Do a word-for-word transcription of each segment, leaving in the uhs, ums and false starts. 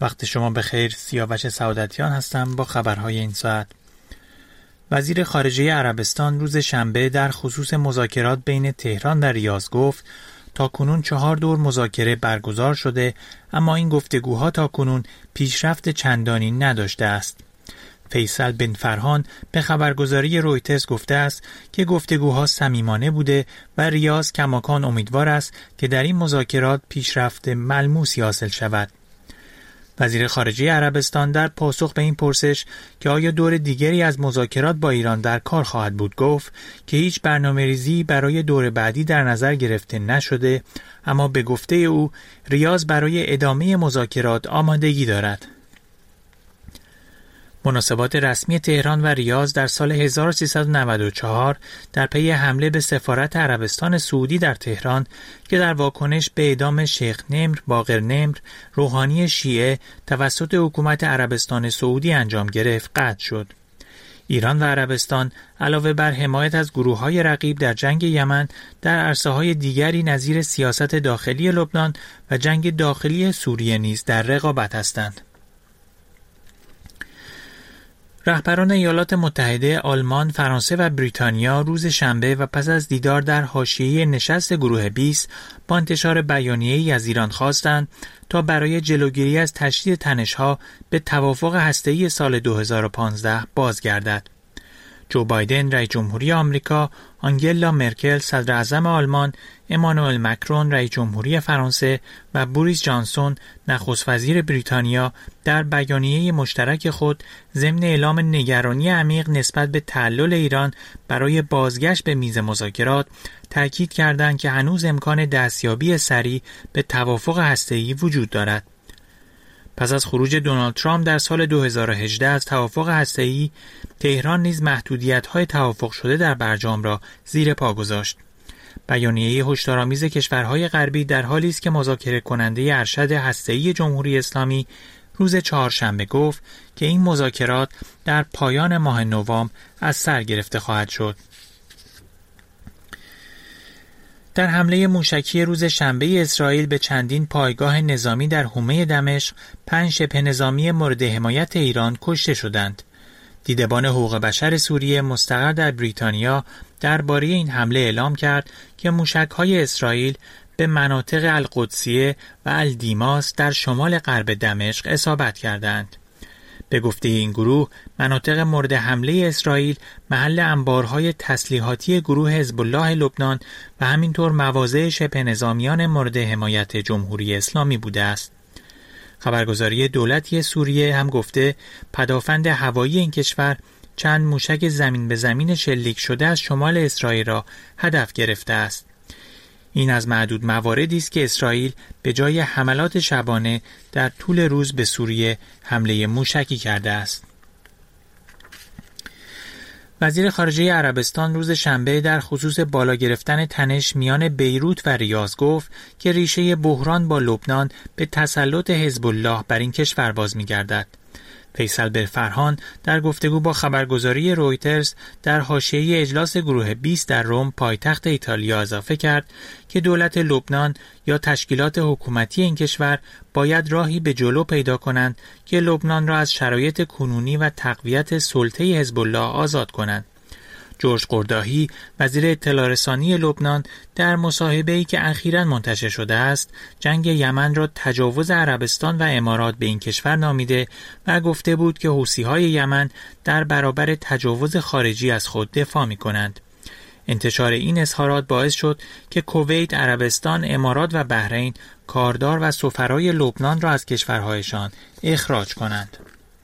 وقت شما بخیر. سیاوش سعادتیان هستم با خبرهای این ساعت. وزیر خارجه عربستان روز شنبه در خصوص مذاکرات بین تهران و ریاض گفت تاکنون چهار دور مذاکره برگزار شده، اما این گفتگوها تاکنون پیشرفت چندانی نداشته است. فیصل بن فرهان به خبرگزاری رویترز گفته است که گفتگوها صمیمانه بوده و ریاض کماکان امیدوار است که در این مذاکرات پیشرفت ملموسی حاصل شود. وزیر خارجه عربستان در پاسخ به این پرسش که آیا دور دیگری از مذاکرات با ایران در کار خواهد بود گفت که هیچ برنامه‌ریزی برای دور بعدی در نظر گرفته نشده، اما به گفته او ریاض برای ادامه مذاکرات آمادگی دارد. مناسبات رسمی تهران و ریاض در سال هزار و سیصد و نود و چهار در پی حمله به سفارت عربستان سعودی در تهران که در واکنش به اعدام شیخ نمر باقر نمر روحانی شیعه توسط حکومت عربستان سعودی انجام گرفت قطع شد. ایران و عربستان علاوه بر حمایت از گروه‌های رقیب در جنگ یمن در عرصه‌های دیگری نظیر سیاست داخلی لبنان و جنگ داخلی سوریه نیز در رقابت هستند. رهبران ایالات متحده، آلمان، فرانسه و بریتانیا روز شنبه و پس از دیدار در حاشیه نشست گروه بیست با انتشار بیانیه‌ای از ایران خواستند تا برای جلوگیری از تشدید تنش‌ها به توافق هسته‌ای سال دو هزار و پانزده بازگردد. جو بایدن رئیس جمهوری آمریکا، آنگلا مرکل صدر اعظم آلمان، امانوئل مکرون رئیس جمهوری فرانسه و بوریس جانسون نخست وزیر بریتانیا در بیانیه مشترک خود ضمن اعلام نگرانی عمیق نسبت به تعلل ایران برای بازگشت به میز مذاکرات تاکید کردند که هنوز امکان دستیابی سریع به توافق هسته‌ای وجود دارد. پس از خروج دونالد ترامپ در سال دو هزار و هجده از توافق هسته‌ای، تهران نیز محدودیت‌های توافق شده در برجام را زیر پا گذاشت. بیانیه هشدارآمیز کشورهای غربی در حالی است که مذاکره کننده ارشد هسته‌ای جمهوری اسلامی روز چهارشنبه گفت که این مذاکرات در پایان ماه نوامبر از سر گرفته خواهد شد. در حمله موشکی روز شنبه اسرائیل به چندین پایگاه نظامی در حومه دمشق، پنج شبه نظامی مورد حمایت ایران کشته شدند. دیدبان حقوق بشر سوریه مستقر در بریتانیا درباره این حمله اعلام کرد که موشک‌های اسرائیل به مناطق القدسیه و الدیماس در شمال غرب دمشق اصابت کردند. به گفته این گروه، مناطق مورد حمله اسرائیل محل انبارهای تسلیحاتی گروه حزب الله لبنان و همینطور مواضع شبه نظامیان مورد حمایت جمهوری اسلامی بوده است. خبرگزاری دولتی سوریه هم گفته پدافند هوایی این کشور چند موشک زمین به زمین شلیک شده از شمال اسرائیل را هدف گرفته است. این از معدود مواردی است که اسرائیل به جای حملات شبانه در طول روز به سوریه حمله موشکی کرده است. وزیر خارجه عربستان روز شنبه در خصوص بالا گرفتن تنش میان بیروت و ریاض گفت که ریشه بحران با لبنان به تسلط حزب الله بر این کشور باز می‌گردد. فیصل بن فرهان در گفتگو با خبرگزاری رویترز در حاشیه اجلاس گروه بیست در روم پایتخت ایتالیا اضافه کرد که دولت لبنان یا تشکیلات حکومتی این کشور باید راهی به جلو پیدا کنند که لبنان را از شرایط کنونی و تقویت سلطه حزب الله آزاد کنند. جورج قرداهی وزیر اطلاع رسانی لبنان در مصاحبه‌ای که اخیراً منتشر شده است جنگ یمن را تجاوز عربستان و امارات به این کشور نامیده و گفته بود که حوثی‌های یمن در برابر تجاوز خارجی از خود دفاع می‌کنند. انتشار این اظهارات باعث شد که کویت، عربستان، امارات و بحرین کاردار و سفرای لبنان را از کشورهایشان اخراج کنند.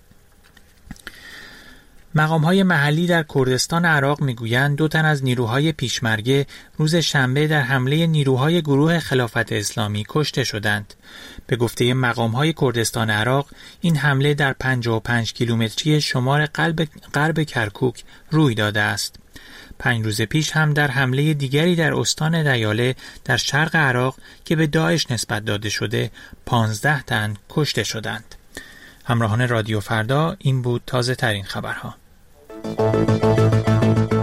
مقام‌های محلی در کردستان عراق می‌گویند دو تن از نیروهای پیشمرگه روز شنبه در حمله نیروهای گروه خلافت اسلامی کشته شدند. به گفته مقام‌های کردستان عراق، این حمله در پنجاه و پنج کیلومتری شمال غرب غرب کرکوک روی داده است. پنج روز پیش هم در حمله دیگری در استان دیاله در شرق عراق که به داعش نسبت داده شده، پانزده تن کشته شدند. همراهان رادیو فردا، این بود تازه ترین خبرها.